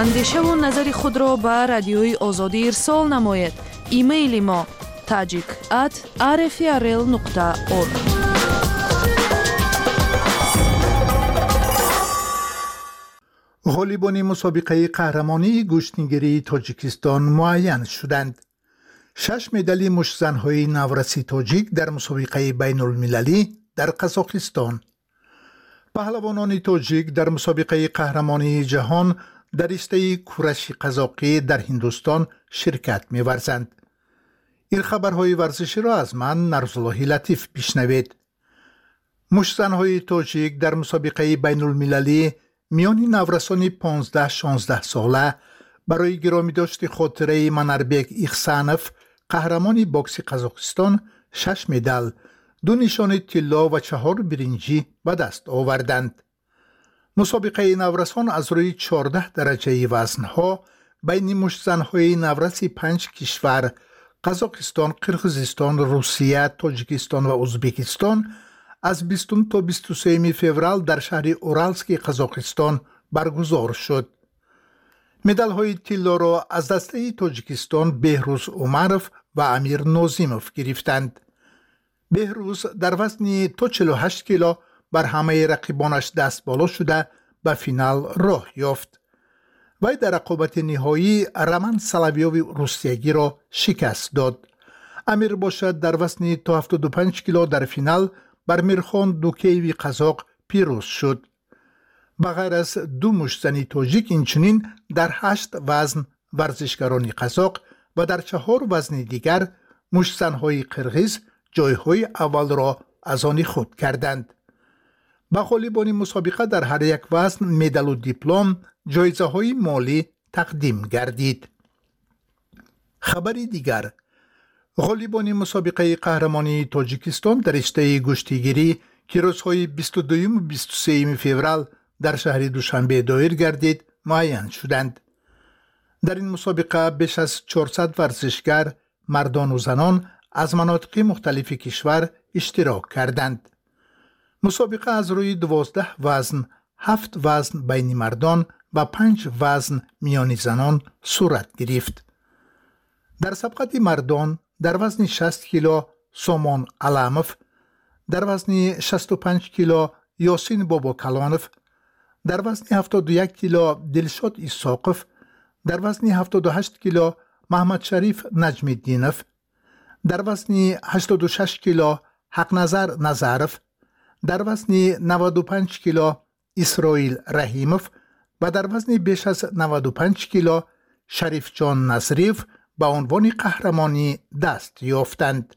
اندیشه و نظر خود را به رادیوی آزادی ارسال نماید. ایمیل ما tajik@rfrl.org. غالیبان مسابقه قهرمانی گشتیگیری تاجیکستان معین شدند. 6 مدال مشت‌زن‌های نورسی تاجیک در مسابقه بین المللی در قزاقستان. پهلوانان تاجیک در مسابقه قهرمانی جهان در رشته کورش قزاقی در هندوستان شرکت می‌ورزند. این خبرهای ورزشی را از من نرزالله لطیف بشنوید. مشت‌زن‌های تاجیک در مسابقه بین المللی میان نورسان 15-16 ساله برای گرامی داشت خاطره منربک ایخسانف قهرمان باکس قزاقستان 6 مدال، 2 نشان طلا و 4 برنجی به دست آوردند. مسابقه نورسان از روی 14 درجه وزنها بین مشت‌زن‌های نورس 5 کشور قزاقستان، قرقیزستان، روسیه، تاجیکستان و ازبکستان از 20 تا 23 فوریه در شهر اورالسک قزاقستان برگزار شد. مدال‌های طلا را از دسته تاجیکستان بهروز عمرов و امیر نازیمov گرفتند. بهروز در وزن تا 48 کیلو بر همه رقیبانش دست بالا شده به فینال راه یافت. وی در رقابت نهایی رمن سلاویوی روسیگی را شکست داد. امیر باشد در وزن تا 75 کیلو در فینال بر میرخان دوکیوی قزاق پیروز شد. بغیر از 2 مشت‌زن تاجیک اینچنین در 8 وزن ورزشکاران قزاق و در 4 وزن دیگر مشت‌زن‌های قرقیز جایهای اول را از آن خود کردند. به غالیبان مسابقه در هر یک وزن مدال و دیپلم، جایزه‌های مالی تقدیم گردید. خبر دیگر: غالیبان مسابقه قهرمانی تاجیکستان در رشته گشتیگیری که روزهای 22 و 23 فوریه در شهر دوشنبه دایر گردید معین شدند. در این مسابقه بیش از 400 ورزشکار مردان و زنان از مناطق مختلف کشور اشتراک کردند. مسابقه از روی 12 وزن، 7 وزن بین مردان و 5 وزن میان زنان صورت گرفت. در سبقت مردان در وزن 60 کیلو سامان علاموف، در وزن 65 کیلو یاسین بابا کلانوف، در وزن 71 کیلو دلشاد ایساقوف، در وزن 78 کیلو محمد شریف نجم الدینوف، در وزن 86 کیلو حق نظر نظروف، در وزن 95 کیلو اسرائیل رحیموف و در وزن بیش از 95 کیلو شریف جان نصریف به عنوان قهرمانی دست یافتند.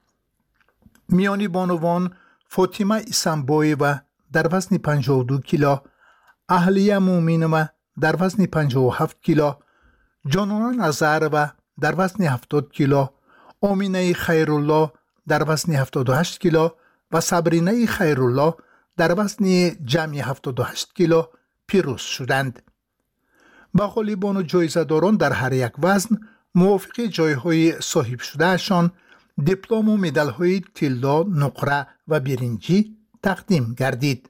میانی بانوان فاطمه اسنبویوا در وزن 52 کیلو، اهلیه مومینووا در وزن 57 کیلو، جانانه نظرova در وزن 70 کیلو، آمینه خیرالله در وزن 78 کیلو و صبرینه خیرالله در وزن جمعی 78 کیلو پیروز شدند. با غالیبان و جایزه‌داران در هر یک وزن موافق جایهای صاحب شدهشان دیپلم و مدال‌های طلا، نقره و برنجی تقدیم گردید.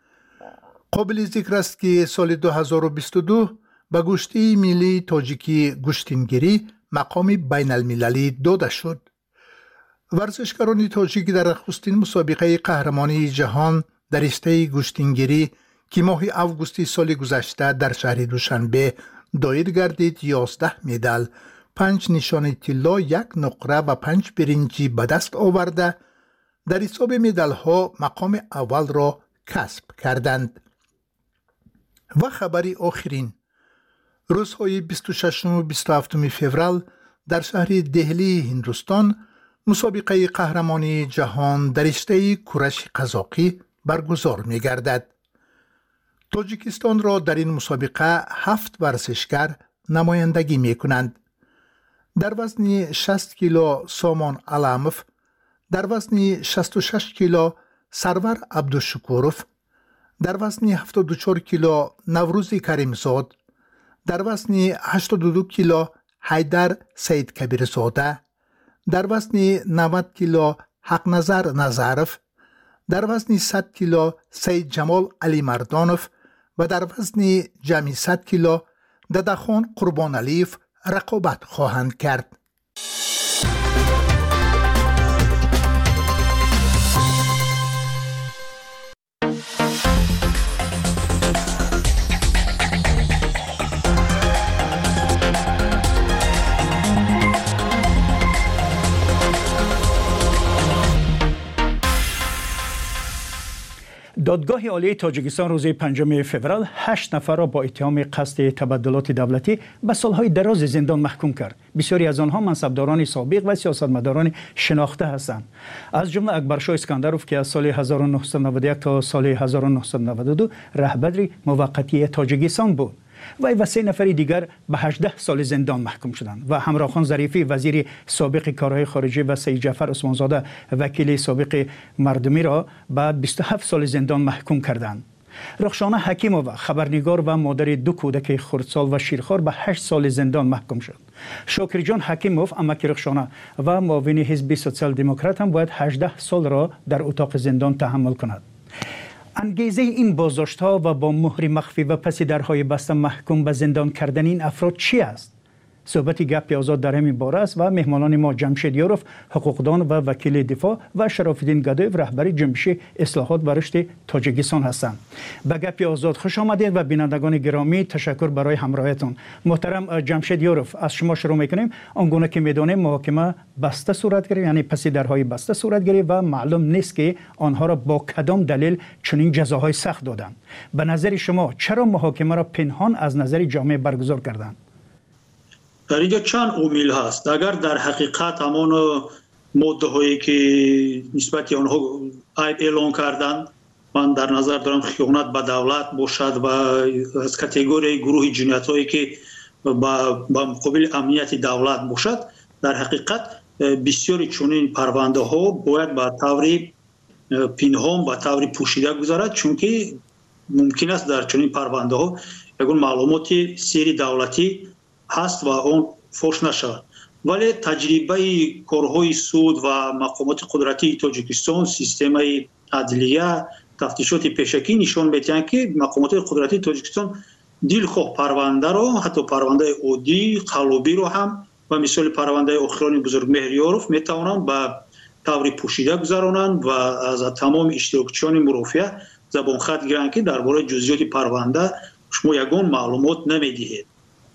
قابل ذکر است که سال 2022 به گشتی ملی تاجیکی گشتینگیری مقام بین المللی داده شد. ورزشکاران تاجیک در نخستین مسابقه قهرمانی جهان در رشته گشتینگیری که ماه اوگوست سال گذشته در شهر دوشنبه دایر گردید 11 مدال، 5 نشان طلا، 1 نقره و 5 برنجی به دست آورده در حساب مدال ها مقام اول را کسب کردند. و خبری آخرین: روزهای 26 و 27 فوریه در شهر دهلی هندوستان مسابقه قهرمانی جهان در رشته کورش قزاقی برگزار می گردد. تاجیکستان را در این مسابقه 7 ورزشکار نمایندگی می کنند. در وزن 60 کیلو سامان علاموف، در وزن 66 کیلو سرور عبدالشکوروف، در وزن 74 کیلو نوروز کریمزاد، در وزن 82 کیلو حیدر سید کبیرزاده، در وزن 90 کیلو حق نظر نظروف، در وزن 100 کیلو سید جمال علی مردانوف و در وزن جمعی 100 کیلو ددخان قربان علیف رقابت خواهند کرد. دادگاه عالی تاجیکستان روز 5 فوریه 8 نفر را با اتهام قصد تبدلات دولتی به سالهای دراز زندان محکوم کرد. بسیاری از آنها منصبداران سابق و سیاستمداران شناخته هستند. از جمله اکبرشاه اسکندروف که از سال 1991 تا سال 1992 رهبر موقتی تاجیکستان بود. وی و 3 نفر دیگر به 18 سال زندان محکوم شدند و همراخان ظریفی وزیر سابق کارهای خارجه و سید جعفر عثمانزاده وکیل سابق مردمی را به 27 سال زندان محکوم کردند. رخشانه حکیمووا خبرنگار و مادر 2 کودک خردسال و شیرخوار به 8 سال زندان محکوم شد. شاکر جان حکیموف امک رخشانه و معاون حزب سوسیال دموکرات هم باید 18 سال را در اتاق زندان تحمل کند. انگیزه این بازداشت‌ها و با مهر مخفی و پس درهای بسته محکوم به زندان کردن این افراد چی است؟ صحبت گپ آزاد در همین باره است و مهمانان ما جمشید یاروف حقوقدان و وکیل دفاع و شراف‌الدین گدایف رهبر جنبش اصلاحات و رشد تاجیکستان هستند. به گپ آزاد خوش آمدید و بینندگان گرامی تشکر برای همراهیتون. محترم جمشید یاروف، از شما شروع می‌کنیم. آنگونه که می‌دانیم محاکمه بسته صورت گرفت، یعنی پس درهای بسته صورت گرفت و معلوم نیست که آنها را با کدام دلیل چنین جزاهای سخت دادند. به نظر شما چرا محاکمه را پنهان از نظر جامعه برگزار کردند؟ در اینجا چند عامل هست. اگر در حقیقت همان ماده هایی که نسبت آنها عیب اعلان کردند، من در نظر دارم خیانت به دولت باشد و از کاتگوری گروه جنایت هایی که با مقابل امنیت دولت باشد، در حقیقت بسیاری چنین پرونده ها باید به طور پنهان به طور پوشیده گذرد، چون که ممکن است در چنین پرونده ها یگان معلومات سری دولتی هست و اون فوش نشود. ولی تجربه کارهای سود و مقامات قدرتی تاجیکستان، سیستم عدلیه، تفتیشات پیشکی نشان می‌دهند که مقامات قدرتی تاجیکستان دلخواه پرونده را، حتی پرونده عادی قلابی رو هم و مثال پرونده اخران بزرگ مهریاروف میتوانند به طور پوشیده گذرانند و از تمام اشتراکچیان مرافعه زبان خط گیرند که درباره جزئیات پرونده شما یگان معلومات نمیدهید.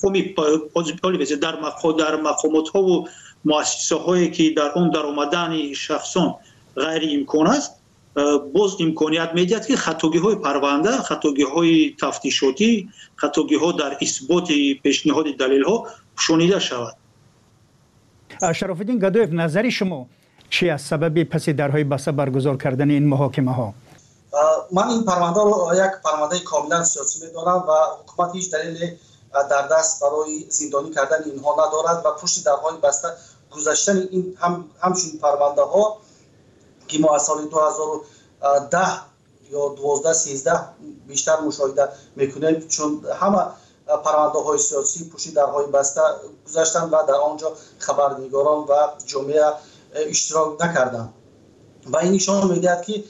در مقامات ها و مؤسسه هایی که در اون در آمدن شخصان غیر امکان است، باز امکانیت میدهد که خطاگی های پرونده، خطاگی های تفتیشاتی، خطاگی ها در اثبات پیشنهاد دلیل ها شنیده شود. شراف‌الدین گدایف، نظر شما چی از سبب پس درهای بسته برگزار کردن این محاکمه ها؟ من این پرونده رو یک پرونده کاملا سیاسی میدانم و حکومت هیچ دلیل در دست برای زندانی کردن اینها ندارد و پشت درهای بسته گذاشتن این همچین پرونده ها که ما از سال 2010 یا 12-13 بیشتر مشاهده میکنیم، چون همه پرونده های سیاسی پشت درهای بسته گذاشتن و در آنجا خبرنگاران و جامعه اشتراک نکردن و این نشان میدهد که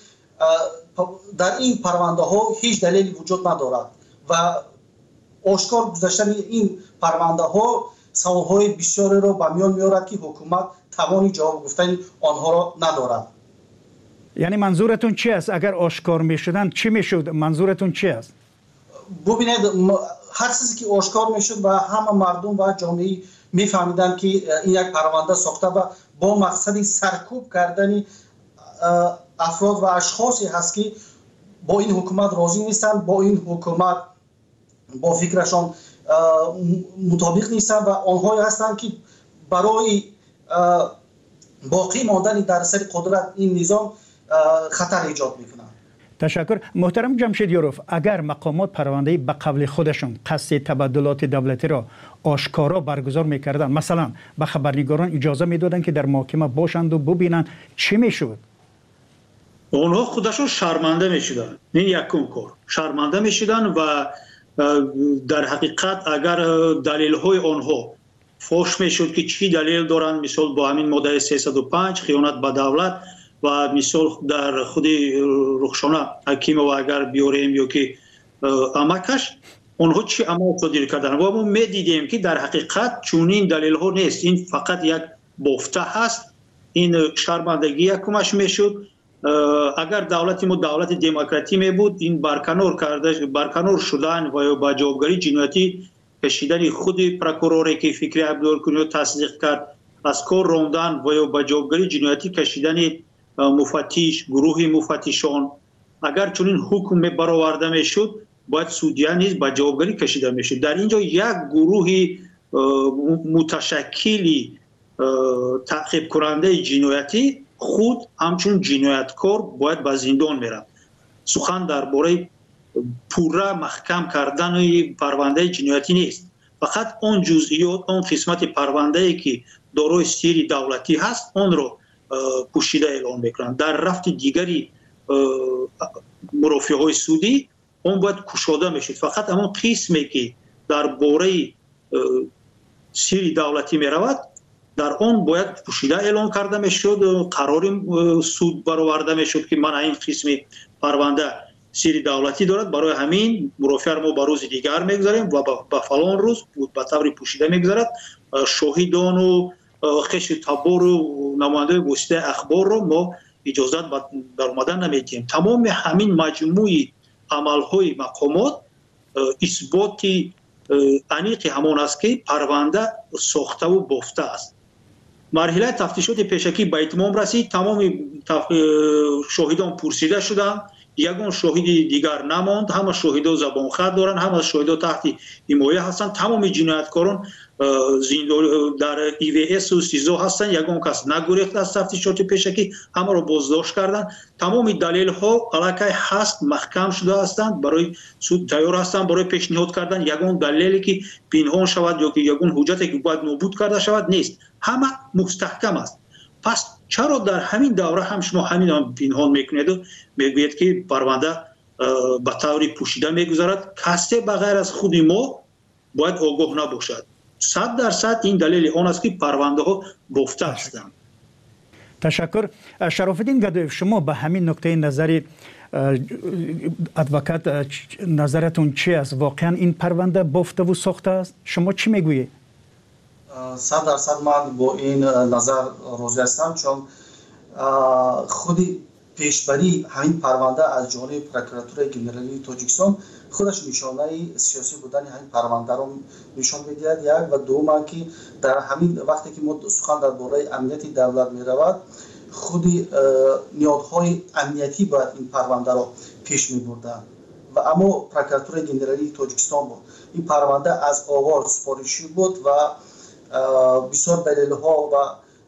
در این پرونده ها هیچ دلیلی وجود ندارد و آشکار گذاشتن این پرونده ها سوالهای بسیاری را به میان میارد که حکومت توانی جواب گفتن آنها را ندارد. یعنی منظورتون چی است؟ اگر آشکار میشدن چی میشد؟ منظورتون چی است؟ ببینید، هر چیزی که آشکار میشد و همه مردم و جامعه میفهمیدن که این یک پرونده ساخته و با مقصد سرکوب کردن افراد و اشخاصی هست که با این حکومت راضی نیستن، با این حکومت با فکرشان مطابق نیستن و آنهایی هستند که برای باقی ماندن در سر قدرت این نظام خطر ایجاد میکنند. تشکر. محترم جمشید یاروف، اگر مقامات پرونده به قول خودشون قصد تبدلات دولتی را آشکارا برگزار میکردن، مثلا به خبرنگاران اجازه میدادن که در محاکمه باشند و ببینن، چی میشد؟ اونها خودشون شرمنده میشدن. این یکم کار شرمنده میشدن و در حقیقت اگر دلیل های آنها فوش میشد که چی دلیل دارن، مثال با همین ماده 305 خیانت به دولت و مثال در خود رخشانه حکیم و اگر بیاریم یا که امکش اونها چی عمل صادر کردن و ما میدیدیم که در حقیقت چونین دلیل ها نیست، این فقط یک بافته هست. این شرمندگی یکمش میشد. اگر دولت ما دولت دموکراتی می بود، این برکنار شدن و با جوابگری جنایتی کشیدن خود پروکوروری که فکری عبدالکنیو تصدیق کرد، از کار راندن و با جوابگری جنایتی کشیدن مفتش، گروه مفتشان، اگر چنین حکم برآورده میشد باید سودیان نیز با جوابگری کشیده میشد. در اینجا یک گروه متشکلی تعقیب کننده جنایتی خود همچون جنایتکار باید به زندان میرفت. سخن درباره پورا محکم کردن پرونده جنایتی نیست، فقط اون جزئیات، اون قسمت پرونده ای که دارای سری دولتی هست اون رو پوشیده اعلام میکنند. در رفت دیگری مرافعه های سودی اون باید کشاده میشد. فقط همون قسمی که درباره سری دولتی میرود در اون باید پوشیده اعلام کرده میشد، قرار سود برآورده میشد که من این قسم پرونده سری دولتی دارد، برای همین مرافعه ما به روز دیگر میگذاریم و به فلان روز به طور پوشیده میگذارد. شاهدان و خش تبار و نماینده گسته اخبار رو ما اجازت در اومدن نمیدیم. تمام همین مجموعه عملهای مقامات اثبات انیق همان است که پرونده ساخته و بافته است. مرحله تفتیشات پیشکی به اتمام رسید. تمام شاهدان پرسیده شدند، یگان شاهد دیگر نماند. همه شاهدان زبان خط دارند، همه شاهدان تحت حمایه هستند. تمام جنایتکاران در EVS و سیزو هستند. یگان کس نگریخت از تفتیشات پیشکی، همه را بازداشت کردند. تمام دلیل ها علاقه هست محکم شده هستند، برای سود تیار هستند برای پیشنهاد کردن یگان دلیلی که پنهان شود یا که یگان حجتی که باید نابود کرده شود نیست. همه مستحکم است. پس چرا در همین دوره هم شما همین پنهان میکنید و میگویید که پرونده به طور پوشیده میگذارد؟ کسی بغیر از خود ما باید آگاه نباشد. 100% این دلیل آن است که پرونده ها بافته هستند. تشکر. شرافالدین گدایف، شما به همین نکته نظری ادوکات نظرتون چی است؟ واقعا این پرونده بافته و ساخته است؟ شما چی میگویید؟ 100% من با این نظر راضی هستم، چون خودی پیشبری همین پرونده از جانب پروکراتور گنرالی تاجیکستان خودش نشانه سیاسی بودن همین پرونده رو نشان می‌دهد. یک و دوم که در همین وقتی که ما سخن درباره امنیت دولت می‌رود، خودی نیازهای امنیتی باید این پرونده رو پیش می‌بردند و اما پروکراتور گنرالی تاجیکستان بود. این پرونده از آغاز سپارشی بود و بسیار دلیل‌ها و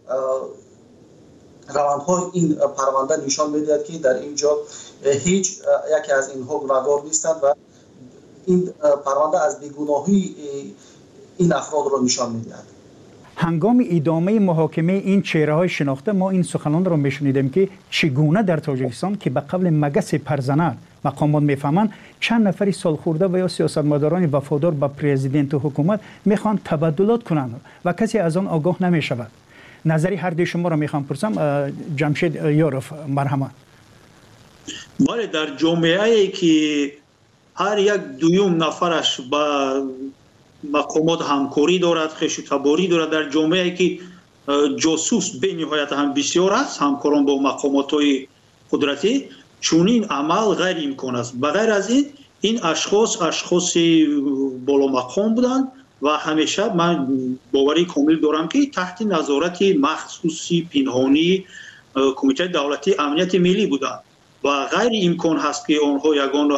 روندهای این پرونده نشان می‌دهد که در اینجا هیچ یکی از اینها گناهکار نیستند و این پرونده از بیگناهی این افراد را نشان می‌دهد. هنگام ادامه محاکمه این چهره‌های شناخته ما این سخنان را می‌شنیدیم که چگونه در تاجیکستان که به قبل مگس پرزنر مقامات میفهمند چند نفری سالخورده و یا سیاستمداران وفادار به پرزیدنت و حکومت میخوان تبادلات کنند و کسی از آن آگاه نمیشود. نظری هر دوی شما را میخوام پرسم. جمشید یاروف، مرحمت. بله، در جامعه‌ای که هر یک دویم نفرش با مقامات همکاری دارد، خوش تباری دارد، در جامعه‌ای که جاسوس به نهایت هم بسیار است، همکاران با مقامات‌های قدرتی، چونین عمل غیر امکان است. بغیر از این اشخاص بالا مقام بودند و همیشه من باوری کامل دارم که تحت نظارت مخصوصی پنهانی کمیته دولتی امنیت ملی بودند و غیر امکان هست که آنها یگان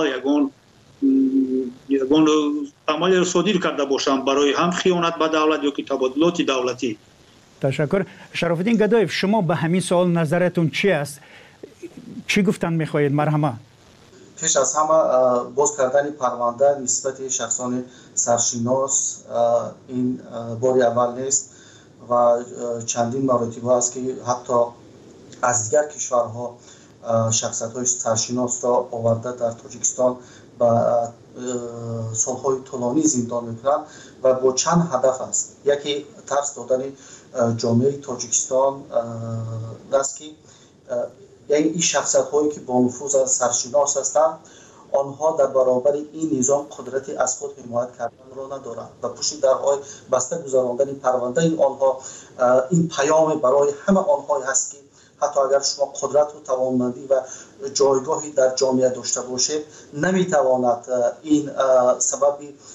عمل را صادر کرده باشند برای هم خیانت به دولت یا که تبادلات دولتی. تشکر. شرافالدین گدایف، شما به همین سوال نظرتون چی است؟ چی گفتن میخواهید؟ مرحمت. پیش از همه باز کردن پرونده نسبت شخصان سرشناس این باری اول نیست و چندین مراتب است که حتی از دیگر کشورها شخصیت‌های سرشناس را آورده در تاجیکستان و سالهای طولانی زندان میکنند و با چند هدف است. یکی ترس دادن جامعه تاجیکستان است که یعنی این شخصیت هایی که با نفوذ از سرشناس هستند آنها در برابر این نظام قدرتی از خود حمایت کردن را ندارند و پشت درهای بسته گذراندن پرونده آنها این پیام برای همه آنها هست که حتی اگر شما قدرت و توانمندی و جایگاهی در جامعه داشته باشید نمیتواند این سبب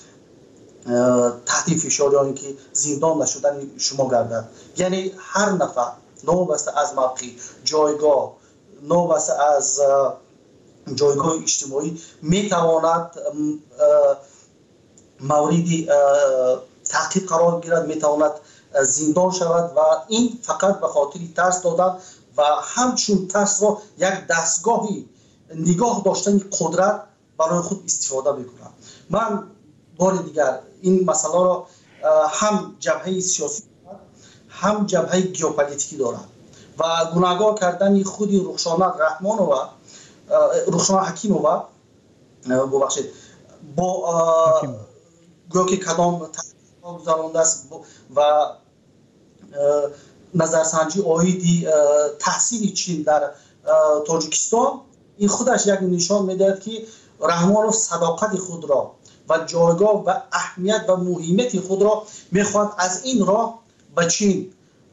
تحت فشار یا اینکه زندان نشدن شما گردد. یعنی هر نفر نوبسته از موقع جایگاه نوبسته از جایگاه اجتماعی میتواند موردی تعقیب قرار گیرد، میتواند زندان شود و این فقط به خاطر ترس دادن و همچون ترس را یک دستگاهی نگاه داشتن قدرت برای خود استفاده میکنند. من بار دیگر این مسئله را هم جبهه سیاسی هم جبهه ژئوپلیتیکی دارد و گناهکار کردن خود رخشانه رحمانووا رخشانه حکیمووا ببخشید با گویا که کدام تحقیقات گذرانده است و نظرسنجی عاید تحصیل چین در تاجیکستان این خودش یک نشان میدهد که رحمانوف صداقت خود را و جایگاه و اهمیت و مهمیت خود را میخواهد از این راه به چین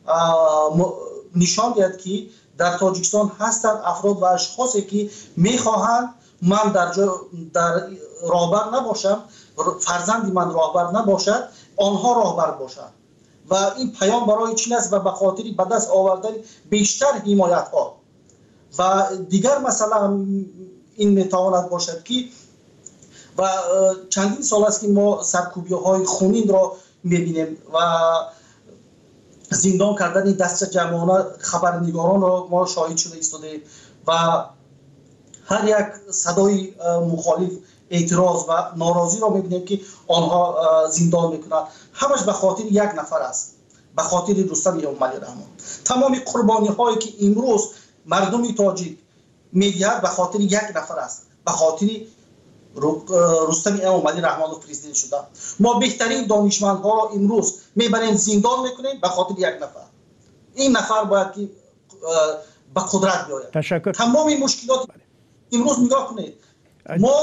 نشان دهد که در تاجیکستان هستند افراد و اشخاصی که میخواهند من در راهبر نباشم، فرزندی من راهبر نباشد، آنها راهبر باشند و این پیام برای چین است و به خاطر به دست آوردن بیشتر حمایت ها و دیگر مسئله این میتواند باشد که و چندین سال است که ما سرکوبی های خونین را میبینیم و زندان کردن دست جمعانه خبرنگاران را ما شاهد شده ایستادیم و هر یک صدای مخالف اعتراض و ناراضی را میبینیم که آنها زندان میکنند. همش به خاطر یک نفر است، به خاطر رستم اموملی رحمان. تمام قربانی هایی که امروز مردم تاجیک میدهد به خاطر یک نفر است، به خاطر رستم اموملی رحمانوف پرزیدنت شده. ما بهترین دانشمندها را امروز میبریم زندان میکنیم به خاطر یک نفر. این نفر باید که به قدرت بیاید. تشکر. تمام این مشکلات امروز نگاه کنید. ما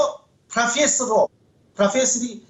پروفسوری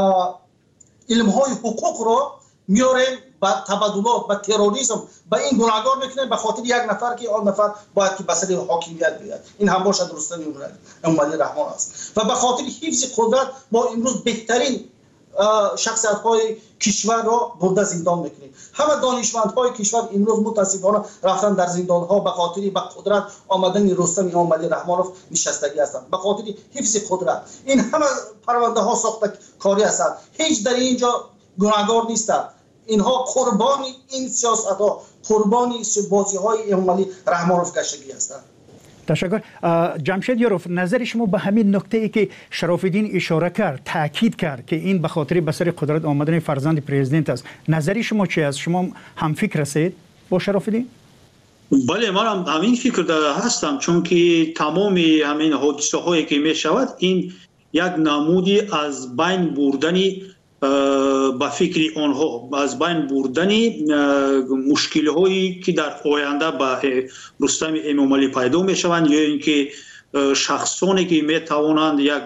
علم های حقوق را میاریم با تبادلات با تروریسم با این گناهکار میکنیم به خاطر یک نفر که آن نفر باید که بسر حاکمیت بیاد. این هم باشد رستم اموملی رحمان است و به خاطر حفظ قدرت ما امروز بهترین شخصیت های کشور را برده زندان میکنیم. همه دانشمند های کشور امروز متاسفانه رفتن در زندان ها به خاطر به قدرت آمدن رستم اموملی رحمانوف نشستگی هستند، به خاطر حفظ قدرت. این همه پرونده ها ساخته کاری هستند، هیچ در اینجا گناهکار نیستند. اینها قربان این سیاست ها، قربان بازی های اموملی رحمانوف گشتگی هستند. تشکر. جمشید یاروف، نظر شما به همین نکته ای که شراف‌الدین اشاره کرد، تاکید کرد که این به خاطر به سر قدرت آمدن فرزند پرزیدنت است، نظری شما چی است؟ شما هم فکر هستید با شراف‌الدین؟ بله، من هم همین فکر داره هستم، چون که تمام همین حادثه هایی که می شود این یک نمودی از بین بردنی با فکر آنها، از بین بردنی مشکل هایی که در آینده با رستم اموملی پیدا می شوند یا اینکه شخصانی که می توانند یک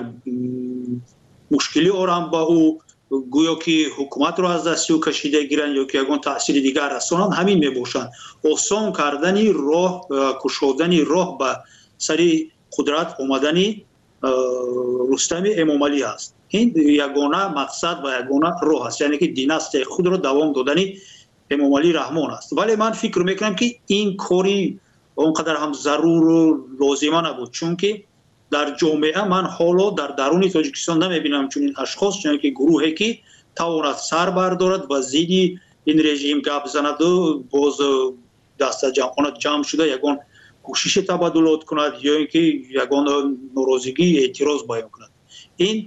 مشکلی آرام با او گویا که حکومت را از دست او کشیده گیرند یا که یگان تاثیر دیگر رسانند، همین می باشند. آسان کردنی راه، کشودنی راه به سری قدرت آمدنی رستم اموملی است. این یگانه مقصد و یگانه راه است، یعنی که دیناستی خود را دوام دادنی اموملی رحمان است. ولی من فکر میکنم که این کاری اونقدر هم ضرور و لازمه نبود، چون که در جامعه من حالا در درون تاجیکستان نمیبینم چون این اشخاص، چون که گروهی که تواند سر بردارد و زیدی این رژیم گپ زند و باز دست جمعانه جمع شده یگان کوشش تبادلات کند یا اینکه یگان ناراضگی اعتراض بیان کند. این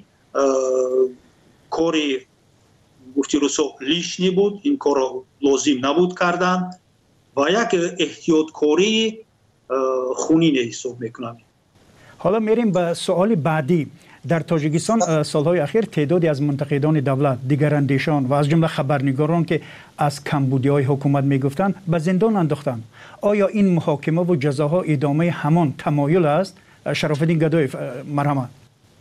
کاری گفتی روسو لیشنی بود، این کار لازم نبود کردن و یک احتیاط کاری خونین حساب میکنم. حالا میریم به سوال بعدی. در تاجیکستان سالهای اخیر تعدادی از منتقدان دولت، دیگراندیشان و از جمله خبرنگاران که از کمبودی‌های حکومت میگفتند به زندان انداختند. آیا این محاکمه و جزاها ادامه همان تمایل است؟ شراف‌الدین گدایف، مرحمت.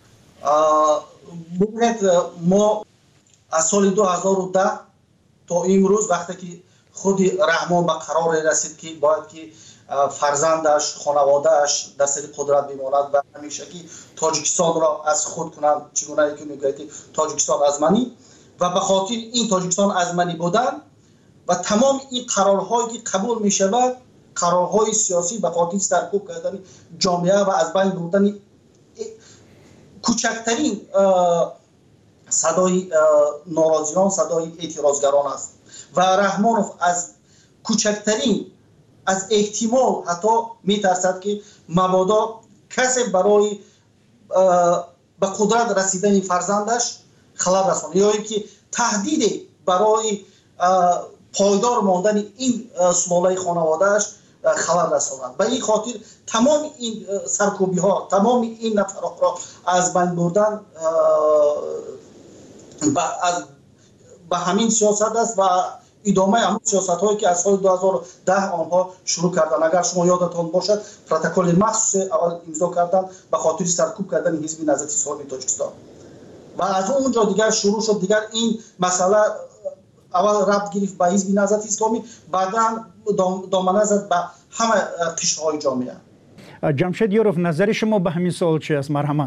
ببینید ما از سال 2010 تا امروز وقتی که خود رحمان به قرار رسید که باید که فرزندش خانوادهش در سر قدرت بماند و همیشه که تاجیکستان را از خود کنند، چگونه که میگوید تاجیکستان از منی، و به خاطر این تاجیکستان از منی بودن و تمام این قرارهایی که قبول می شود، قرارهای سیاسی به خاطر سرکوب کردن جامعه و از بین بردن کوچکترین صدای ناراضیان، صدای اعتراضگران است و رحمانوف از کوچکترین از احتمال حتی میترسد که مبادا کسی برای به قدرت رسیدن فرزندش خلل رساند یا اینکه تهدید برای پایدار ماندن این سلاله خانوادهش خلل رساند. به این خاطر تمام این سرکوبی ها، تمام این نفرات را از بین بردن به همین سیاست است و ادامه همون سیاست هایی که از سال 2010 آنها شروع کردن. اگر شما یادتان باشد پروتکل مخصوص اول امضا کردن به خاطر سرکوب کردن حزب نهضت اسلامی تاجیکستان و از اونجا دیگر شروع شد. دیگر این مسئله اول ربط گرفت به حزب نهضت اسلامی، بعدا دامنه زد به همه قشرهای جامعه. جمشید یوروف، نظر شما به همین سوال چی است؟ مرحمت.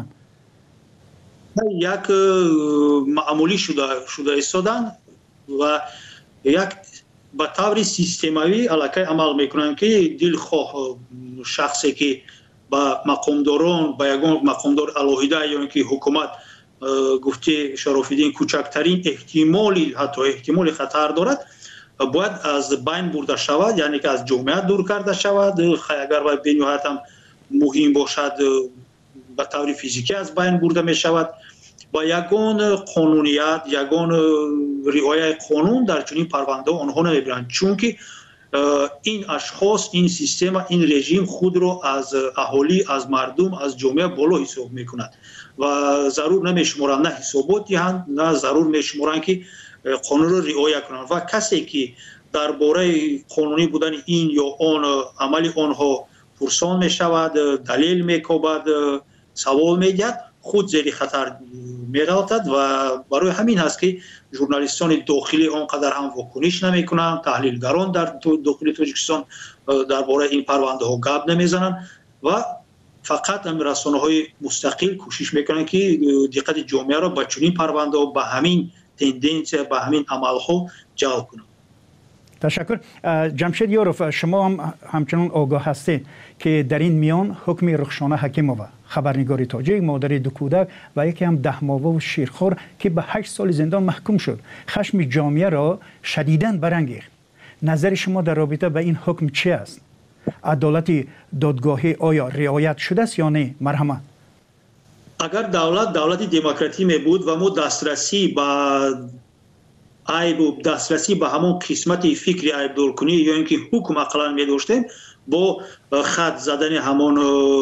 یک معمولی شده ایستادن و یک به طور سیستماوی علاقه عمل میکنن که دلخواه شخصی که با مقامداران، با یگان مقامدار الهیده یا اینکه حکومت گفته شرافالدین کوچکترین احتمالی حتی احتمال خطر دارد باید از بین برده شود، یعنی که از جامعه دور کرده شود. اگر باید به نهایت هم مهم باشد به طور فیزیکی از بین برده می شود. با یگان قانونیت، یگان رعایت قانون در چنین پرونده آنها نمیبرند، چون که این اشخاص، این سیستم، این رژیم خود را از اهالی، از مردم، از جامعه بالا حساب میکند و ضرور نمیشمارند نه حسابات دهند، نه ضرور میشمارند که قانون را رعایت کنند و کسی که درباره قانونی بودن این یا آن عمل آنها پرسان میشود، دلیل میکوبد، سوال میگیرد، خود زیر خطر می‌افتد و برای همین هست که ژورنالیستان داخلی آنقدر هم واکنش نمی‌کنند، تحلیلگران در داخل تاجیکستان درباره این پرونده ها گپ نمیزنند و فقط رسانه‌های مستقل کوشش میکنند که دقت جامعه را به چنین پرونده ها، به همین تندنسی، به همین عمل‌ها جلب کنند. تشکر. جمشید یوروف، شما هم همچنان آگاه هستید که در این میان حکم رخشانه حکیمووا، خبرنگار تاجیک، مادر دو کودک و یکی هم 10 ماهه و شیرخوار که به 8 سال زندان محکوم شد، خشم جامعه را شدیداً برانگیخت. نظر شما در رابطه با این حکم چی است؟ عدالت دادگاهی آیا رعایت شده است یا نه؟ مرحمت. اگر دولت دموکراتی می بود و ما دسترسی به همون قسمت فکری عیبدار کنی یا اینکه حکم اقلا می داشتیم، با خط زدن همون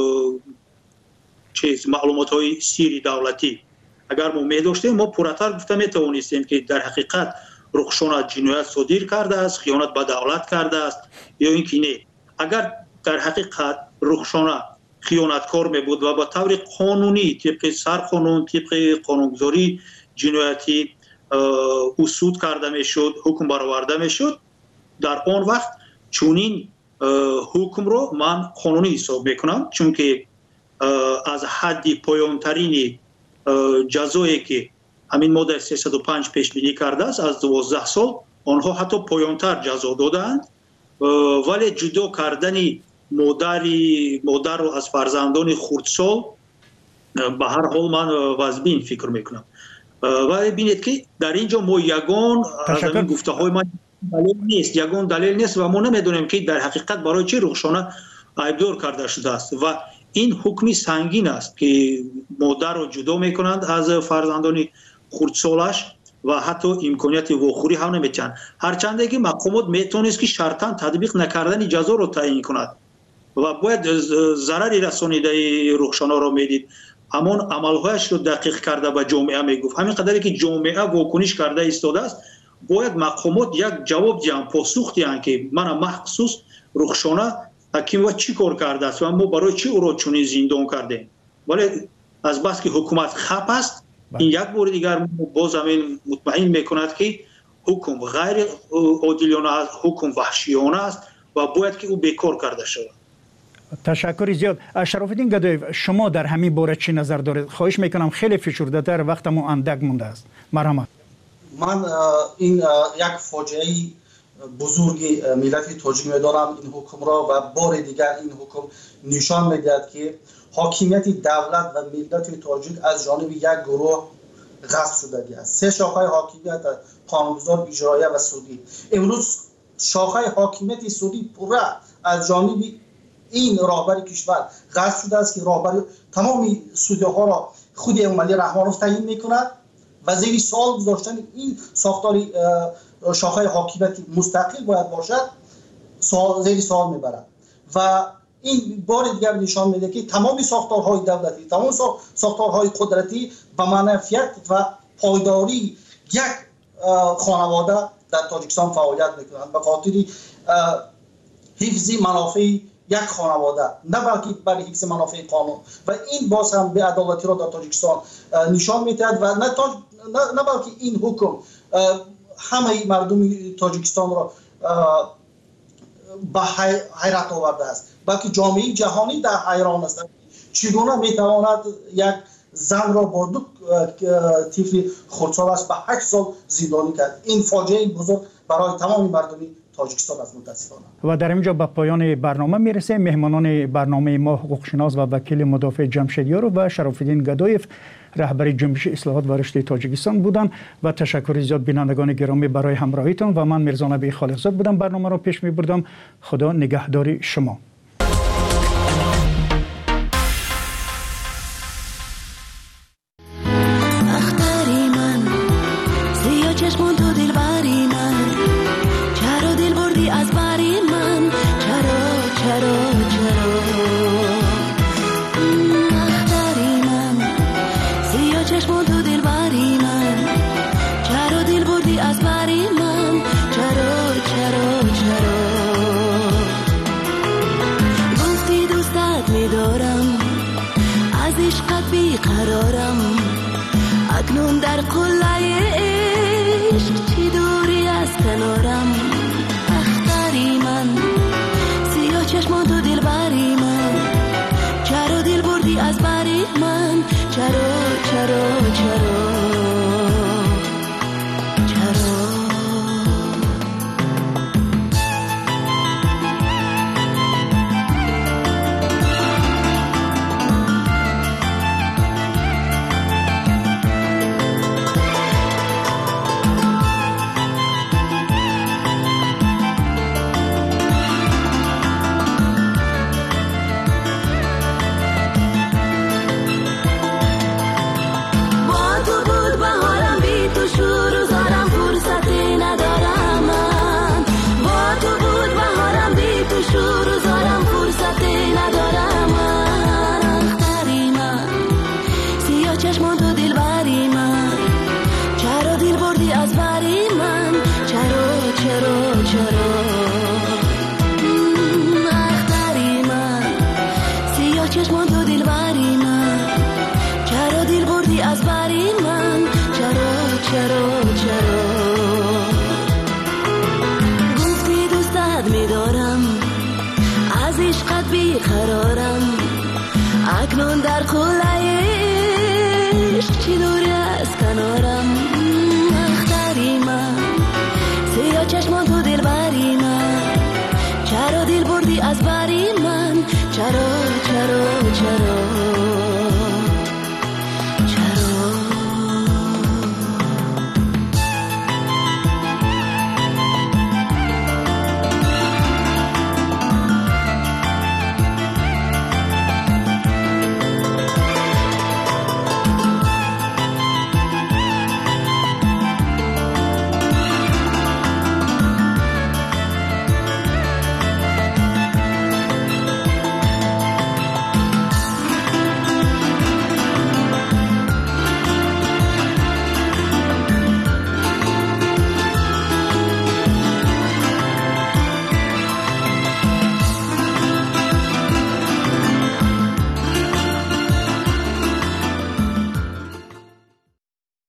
معلومات های سیری دولتی اگر ما می داشتیم، ما پراتر گفته می توانستیم که در حقیقت رخشانه جنایت صادر کرده است، خیانت به دولت کرده است یا اینکه نه. اگر در حقیقت رخشانه خیانتکار می بود و به طور قانونی طبق سرقانون، طبق قانونگذاری جنایتی اصول کرده می شد، حکم برآورده می شد، در آن وقت چونین حکم رو من قانونی حساب میکنم، چون که از حد پایانترین جزایی که همین ماده 305 پیش بینی کرده است از 12 سال، آنها حتی پایانتر جزا دادند، ولی جدا کردن مادر رو از فرزندان خردسال به هر حال من واجبین فکر میکنم. و ببینید که در اینجا ما یگان از این گفته های من دلیل نیست و ما نمیدونیم که در حقیقت برای چه رخشانه عیبدار کرده شده است و این حکمی سنگین است که مادر رو جدا میکنند از فرزندان خردسالش و حتی امکانیت واخوری هم نمیتونند، هرچند که مقامات میتونست که شرطاً تطبیق نکردن جزا رو تعیین کند و باید ضرری رسانیده رخشانه رو میدید، همون عملهایش رو دقیق کرده به جامعه میگفت. همین قدری که جامعه واکنش کرده ایستاده است، باید مقامات یک جواب دیان، پاسخ دیان که من مخصوص رخشانه حکیم و چی کار کرده است و ما برای چی او را چنین زندان کردیم. ولی از بس که حکومت خپ است، این یک بار دیگر باز همین مطمئن میکند که حکم غیر عادلانه است، حکم وحشیانه است و باید که او بیکار کرده شود. تشکر زیاد. شرافالدین گدایف، شما در همین باره چی نظر دارید؟ خواهش میکنم خیلی فشرده تر، وقتمون اندک مونده است. مرحمت. من این یک فاجعه بزرگ ملت تاجیک میدارم این حکم را و بار دیگر این حکم نشان میدهد که حاکمیت دولت و ملت تاجیک از جانب یک گروه غصب شده است. سه شاخه حاکمیت قانونگذار، اجرایی و سودی. امروز شاخه حاکمیت سودی پوره از جانب این راهبر کشور غصب شده است که راهبر تمام سودی ها را خود امامعلی رحمانوف تعیین میکند و زیر سوال گذاشتن این ساختار شاخه حاکمیت مستقل باید باشد زیر سوال میبرد و این بار دیگر نشان میده که تمام ساختارهای دولتی، تمام ساختارهای قدرتی به منفعت و پایداری یک خانواده در تاجیکستان فعالیت میکنند به خاطر حفظ منافع یک خانواده، نه بلکه برای حفظ منافع قانون و این باز هم به عدالتی را در تاجیکستان نشان میدهد و نه بلکه این حکم همه مردم تاجیکستان را به حیرت آورده است، بلکه جامعه جهانی در حیران است چگونه میتواند یک زن را با دو طفل خردسال است به 8 سال زندانی کرد. این فاجعه بزرگ برای تمام مردم تاجیکستان است متاسفانه. و در اینجا به پایان برنامه میرسه. مهمانان برنامه ما حقوقشناس و وکیل مدافع جمشیدیار و شرافالدین گدایف رهبر جنبش اصلاحات و رشد تاجیکستان بودند و تشکر زیاد بینندگان گرامی برای همراهیتان و من میرزا نبی خالقزاد بودم برنامه را پیش میبردم. خدا نگهدار شما. اکنون در قله عشق چی دوری از کنارم، اختری من سیاه چشمان تو دل بری من، چرا دل بردی از بری من، چرا گفتی دوستت میدارم از عشقت بیقرارم، اکنون در قله عشق چی دوری